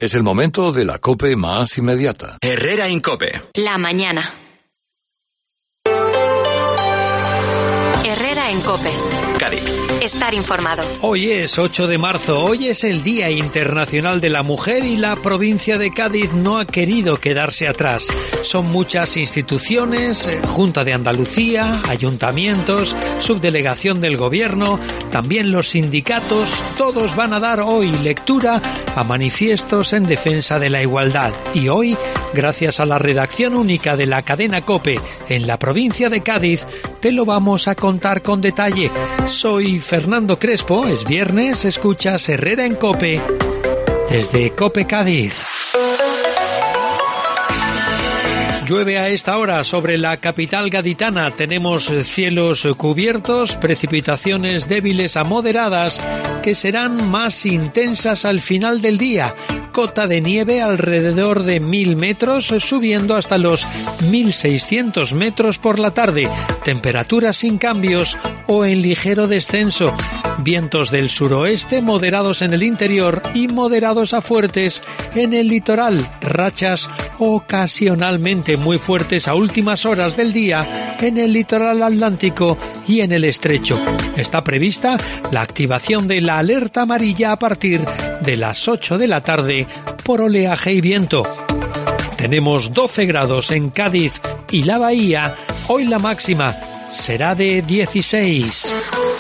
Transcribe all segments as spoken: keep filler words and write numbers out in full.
Es el momento de la COPE más inmediata. Herrera en COPE. La mañana. Herrera en COPE. Cádiz. Estar informado. Hoy es ocho de marzo, hoy es el Día Internacional de la Mujer y la provincia de Cádiz no ha querido quedarse atrás. Son muchas instituciones, Junta de Andalucía, ayuntamientos, subdelegación del gobierno, también los sindicatos, todos van a dar hoy lectura a manifiestos en defensa de la igualdad. Y hoy, gracias a la redacción única de la cadena COPE en la provincia de Cádiz, te lo vamos a contar con detalle. Soy Fernando Crespo, es viernes, escuchas Herrera en COPE desde COPE Cádiz. Llueve a esta hora sobre la capital gaditana. Tenemos cielos cubiertos, precipitaciones débiles a moderadas que serán más intensas al final del día. Cota de nieve alrededor de mil metros, subiendo hasta los mil seiscientos metros por la tarde. Temperaturas sin cambios o en ligero descenso. Vientos del suroeste moderados en el interior y moderados a fuertes en el litoral. Rachas ocasionalmente muy fuertes a últimas horas del día en el litoral atlántico y en el estrecho. Está prevista la activación de la alerta amarilla a partir de las ocho de la tarde por oleaje y viento. Tenemos doce grados en Cádiz y la Bahía. Hoy la máxima será de dieciséis.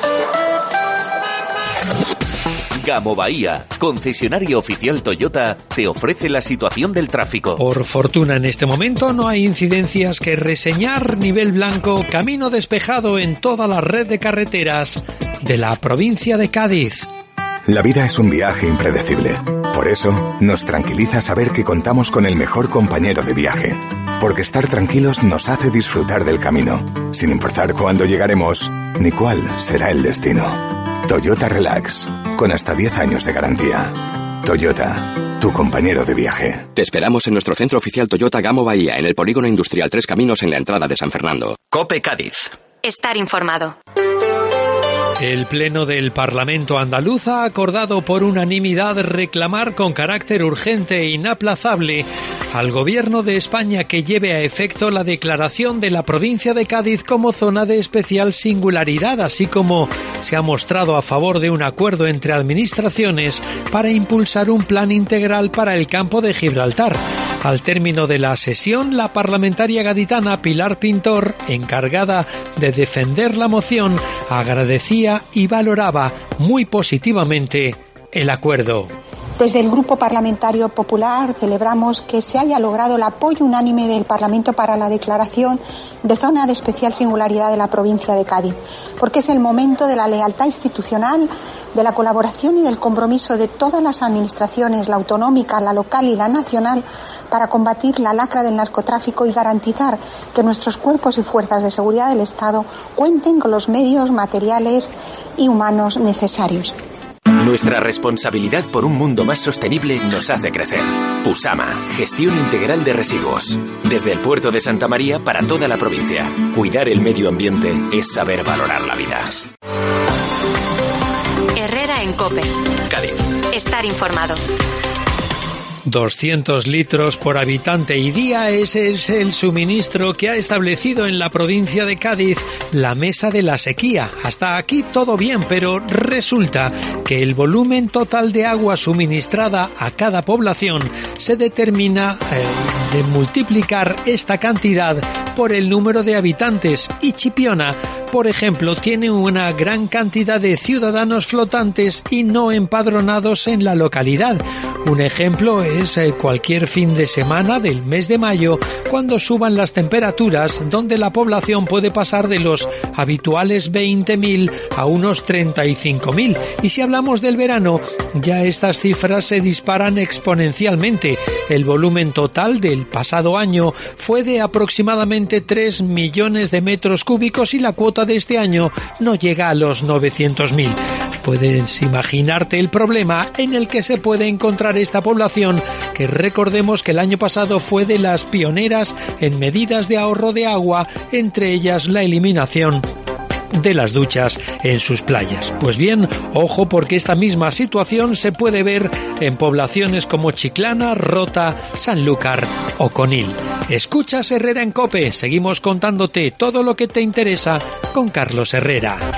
Gamo Bahía, concesionario oficial Toyota, te ofrece la situación del tráfico. Por fortuna en este momento no hay incidencias que reseñar. Nivel blanco, camino despejado en toda la red de carreteras de la provincia de Cádiz. La vida es un viaje impredecible. Por eso, nos tranquiliza saber que contamos con el mejor compañero de viaje. Porque estar tranquilos nos hace disfrutar del camino, sin importar cuándo llegaremos ni cuál será el destino. Toyota Relax, con hasta diez años de garantía. Toyota, tu compañero de viaje. Te esperamos en nuestro centro oficial Toyota Gamo Bahía, en el Polígono Industrial Tres Caminos, en la entrada de San Fernando. COPE Cádiz. Estar informado. El Pleno del Parlamento andaluz ha acordado por unanimidad reclamar con carácter urgente e inaplazable al Gobierno de España que lleve a efecto la declaración de la provincia de Cádiz como zona de especial singularidad, así como se ha mostrado a favor de un acuerdo entre administraciones para impulsar un plan integral para el campo de Gibraltar. Al término de la sesión, la parlamentaria gaditana Pilar Pintor, encargada de defender la moción, agradecía y valoraba muy positivamente el acuerdo. Desde el Grupo Parlamentario Popular celebramos que se haya logrado el apoyo unánime del Parlamento para la declaración de zona de especial singularidad de la provincia de Cádiz, porque es el momento de la lealtad institucional, de la colaboración y del compromiso de todas las administraciones, la autonómica, la local y la nacional, para combatir la lacra del narcotráfico y garantizar que nuestros cuerpos y fuerzas de seguridad del Estado cuenten con los medios materiales y humanos necesarios. Nuestra responsabilidad por un mundo más sostenible nos hace crecer. Pusama, gestión integral de residuos. Desde el puerto de Santa María para toda la provincia. Cuidar el medio ambiente es saber valorar la vida. Herrera en COPE. Cádiz. Estar informado. doscientos litros por habitante y día, ese es el suministro que ha establecido en la provincia de Cádiz la Mesa de la Sequía. Hasta aquí todo bien, pero resulta que el volumen total de agua suministrada a cada población se determina eh, de multiplicar esta cantidad por el número de habitantes, y Chipiona, por ejemplo, tiene una gran cantidad de ciudadanos flotantes y no empadronados en la localidad. Un ejemplo es cualquier fin de semana del mes de mayo, cuando suban las temperaturas, donde la población puede pasar de los habituales veinte mil a unos treinta y cinco mil. Y si hablamos del verano, ya estas cifras se disparan exponencialmente. El volumen total del pasado año fue de aproximadamente tres millones de metros cúbicos y la cuota de este año no llega a los novecientos mil. Puedes imaginarte el problema en el que se puede encontrar esta población, que recordemos que el año pasado fue de las pioneras en medidas de ahorro de agua, entre ellas la eliminación de las duchas en sus playas. Pues bien, ojo, porque esta misma situación se puede ver en poblaciones como Chiclana, Rota, Sanlúcar o Conil. Escuchas Herrera en COPE, seguimos contándote todo lo que te interesa con Carlos Herrera.